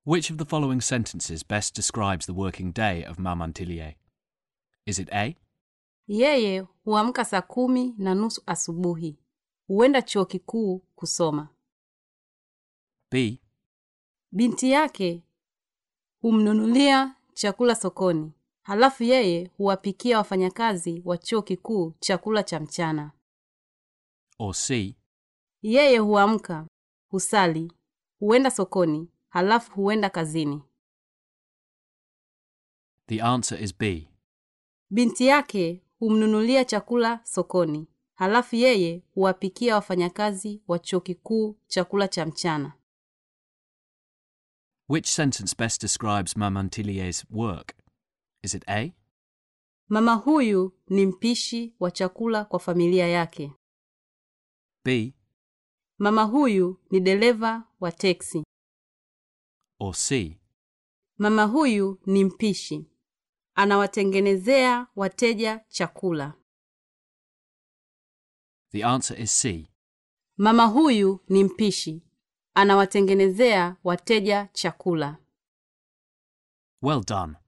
Which of the following sentences best describes the working day of Maman Tillier? Is it A? Yeye huamka saa 10:30 asubuhi. Huenda chuo kikuu kusoma. B. Binti yake humnunulia chakula sokoni. Halafu yeye huwapikia wafanyakazi wa chuo kikuu chakula cha mchana. Or C. Yeye huamka, husali, huenda sokoni, halafu huenda kazini. The answer is B. Binti yake humnunulia chakula sokoni. Halafu yeye huwapikia wafanyakazi wa chuo kikuu chakula cha mchana. Which sentence best describes Maman Tillier's work? Is it A? Mama huyu ni mpishi wa chakula kwa familia yake. B. Mama huyu ni dereva wa teksi. Or C. Mama huyu ni mpishi. Anawatengenezea wateja chakula. The answer is C. Mama huyu ni mpishi. Anawatengenezea wateja chakula. Well done.